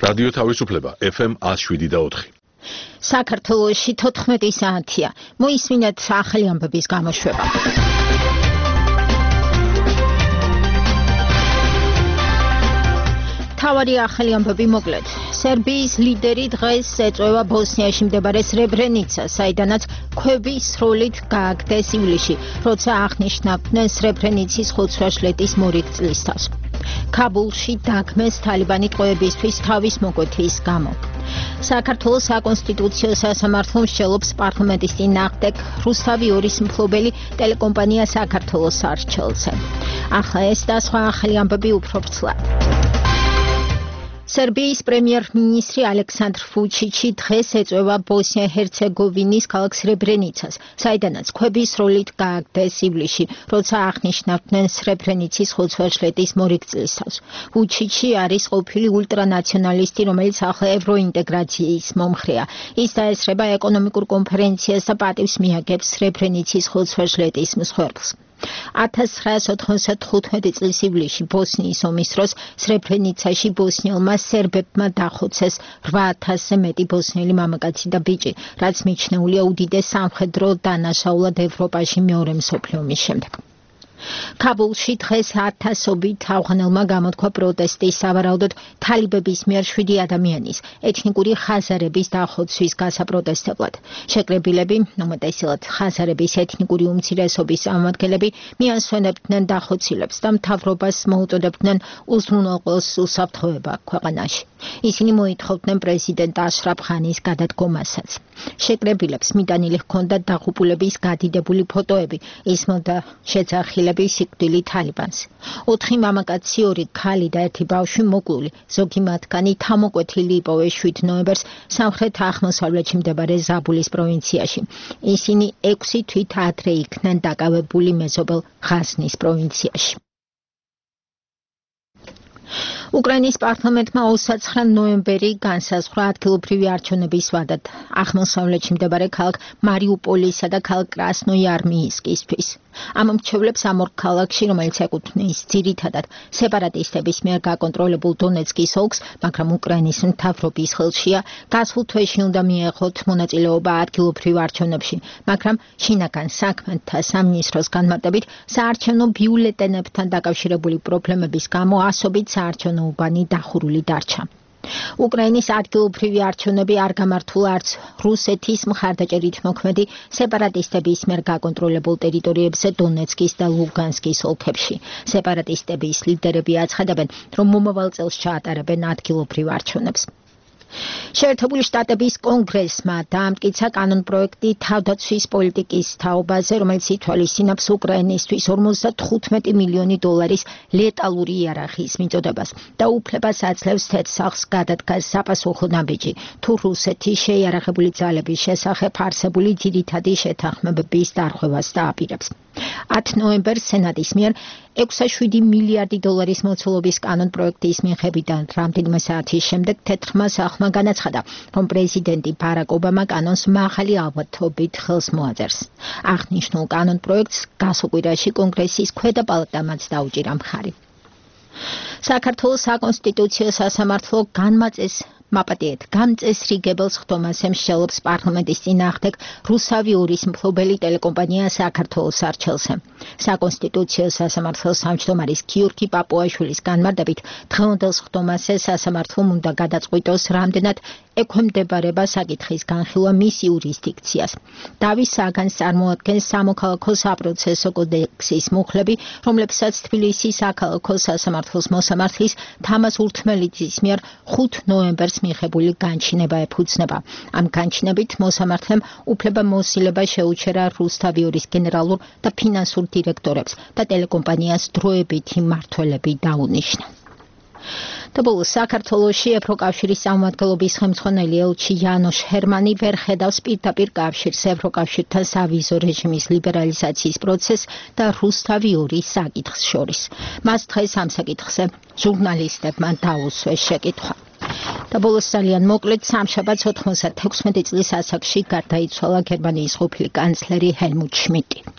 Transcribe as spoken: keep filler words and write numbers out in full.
რადიო თავისუფლება F M one oh seven და four. საქართველოში თოთხმეტი საათია. მოისმინეთ ახალი ამბების გამოშვება. თავარი ახალი ამბები მოკლედ. სერბიის ლიდერი დღეს ეწევა ბოსნიაში მდებარე სრებრენიცას, საიდანაც ქვები სროლით გააგდეს ივლისში, როცა აღნიშნავდნენ სრებრენიცის ხუთშაბათის მორიგ წლისთავს. ქაბულში დაგმეს თალიბანი ტყვეებისთვის თავის მოკვეთის გამო. საქართველოს საკონსტიტუციო სასამართლო მსჯელობს პარლამენტის წინააღმდეგ რუსთავი ორის მფლობელი ტელეკომპანია საქართველოს არჩეულზე. ახლა ეს და სხვა ახალი ამბები უფრო ვრცლად. სერბიის პრემიერ-მინისტრი ალექსანდრ ვუჩიჩი დღეს ეწევა ბოსნია-ჰერცეგოვინის ქალაქ სრებრენიცას, საიდანაც ქვები სროლით გააგდეს ივლისში, როცა აღნიშნავდნენ სრებრენიცის ხუთშაბათის მორიგ წლისთავს. ვუჩიჩი არის ყოფილი ულტრანაციონალისტი, რომელიც ახლა ევროინტეგრაციის მომხრეა. ის დაესწრება ეკონომიკურ კონფერენციას და პატივს მიაგებს სრებრენიცის ხუთშაბათის მსხვერპლს. ათას ცხრაასი ოთხმოცდახუთი წლის ივლისში ბოსნიის ომის დროს სრებრენიცაში ბოსნიელმა სერბებმა დახოცეს რვა ათასზე მეტი ბოსნიელი მამაკაცი და ბიჭი, რაც მიჩნეულია უდიდეს სამხედრო დანაშაულად ევროპაში მეორე მსოფლიო ომის შემდეგ. ქაბულში დღეს ათასობით ავღანელმა გამოთქვა პროტესტი სავარაუდოდ თალიბების მიერ შვიდი ადამიანის ეთნიკური ხაზარების დახოცვის გასაპროტესტებლად. შეკრებილები, უმეტესად ხაზარების ეთნიკური უმცირესობის წარმომადგენლები, მიასვენებდნენ დახოცილებს და მთავრობას მოუწოდებდნენ უზრუნველყოს უსაფრთხოება ქვეყანაში. ისინი მოითხოვდნენ პრეზიდენტ აშრაფ ღანის გადადგომასაც. შეკრებილებს მიტანილი ჰქონდათ დაღუპულების გადიდებული ფოტოები, ისმოდა შეძახილები სიკვდილი თალიბანს. ოთხი მამაკაცი, ორი ქალი და ერთი ბავშვი მოკლული, ზოგი მათგანი თამოკვეთილი იპოვეს შვიდ ნოემბერს სამხრეთ აღმოსავლეთში მდებარე ზაბულის პროვინციაში. ისინი ექვსი თვით ადრე იქნენ დაკავებული მეზობელ ღაზნის პროვინციაში. უკრაინის პარლამენტმა ოცდაცხრა ნოემბერი განსაზღვრა ადგილობრივი არჩევნების ვადად აღმოსავლეთში მდებარე ქალაქ მარიუპოლისა და ქალაქ კრასნოიარმიისკისთვის. ამ მრჩევლებს ამ ორ ქალაქში, რომელიც ეკუთვნის ძირითადად სეპარატისტების მიერ გაკონტროლებულ დონეცკის ოლქს, მაგრამ უკრაინის მთავრობის ხელშია, გასულ თვეში უნდა მიეღოთ მონაწილეობა ადგილობრივ არჩევნებში, მაგრამ შინაგან საქმეთა სამინისტროს განმარტებით საარჩევნო ბიულეტენებთან დაკავშირებული პრობლემების გამო ასობით საარჩევნო უბანი დახურული დარჩა. უკრაინის ადგილობრივი არჩევნები არ გამართულა არც რუსეთის მხარდაჭერით მოქმედი სეპარატისტების მიერ გაკონტროლებულ ტერიტორიებზე დონეცკის და ლუგანსკის ოლქებში. სეპარატისტების ლიდერები აცხადებენ, რომ მომავალ წელს ჩაატარებენ ადგილობრივ არჩევნებს. შეერთებული შტატების კონგრესმა დაამტკიცა კანონპროექტი თავდაცვის პოლიტიკის თაობაზე, რომელიც ითვალისწინებს უკრაინისთვის ორმოცდათხუთმეტი მილიონი დოლარის ლეტალური იარაღის მიწოდებას და უფლებას აძლევს თეთრსახს გადადგას საპასუხო ნაბიჯი, თუ რუსეთი შეიარაღებული ძალების შესახებ არსებული ძირითადი შეთანხმებების დარღვევას დააპირებს. ათი ნოემბერს სენატის მიერ ექვსი მილიარდი დოლარის მოცულობის კანონპროექტის მიხედვით რამდენიმე საათის შემდეგ თეთრმა სახლმა განაცხადა, რომ პრეზიდენტი ბარაკ ობამა კანონს მაღალი ალბათობით ხელს მოაწერს. აღნიშნულ კანონპროექტს გასულ კვირაში კონგრესის ქვედა პალატამაც დაუჭირა მხარი. საქართველოს საკონსტიტუციო სასამართლო განმაწეს მაპატიეთ გამწესრიგებელს ხდომას ემსჯელობს პარლამენტის წინააღმდეგ რუსთავი ორის მფლობელი ტელეკომპანია საქართველოს არჩეულზე. საკონსტიტუციო სასამართლოს თავმჯდომარის გიორგი პაპუაშვილის განმარტებით დღევანდელს ხდომაზე სასამართლომ უნდა გადაწყვიტოს რამდენად ექვემდებარება საკითხის განხილვა მის იურისდიქციას. დავის საგანს წარმოადგენს სამოქალაქო საპროცესო კოდექსის მუხლები, რომლებსაც თბილისის საქალაქო სასამართლოს მოსამართლის თამაზ ურთმელიძის მიერ ხუთი ნოემბერს მიღებული განჩინება ეფუძნება. ამ განჩინებით მოსამართლემ უფლება მოსილება შეუჩერა რუსთავი ორის გენერალურ და ფინანსურ დირექტორებს და ტელეკომპანიას დროებითი მმართველები დაუნიშნა. და ბოლოს საქართველოში ევროკავშირის წარმომადგენლობის ხელმძღვანელი ელჩი იანოშ ჰერმანი ვერ ხედავს პირდაპირ კავშირს ევროკავშირთან სავიზო რეჟიმის ლიბერალიზაციის პროცესს და რუსთავი ორის საკითხს შორის. მას დღეს ამ საკითხზე ჟურნალისტებმა დაუსვეს შეკითხვა. და ბოლოს ძალიან მოკლედ სამშაბათს ოთხმოცდათექვსმეტი წლის ასაკში გარდაიცვალა გერმანიის ყოფილი კანცლერი ჰელმუტ შმიდტი.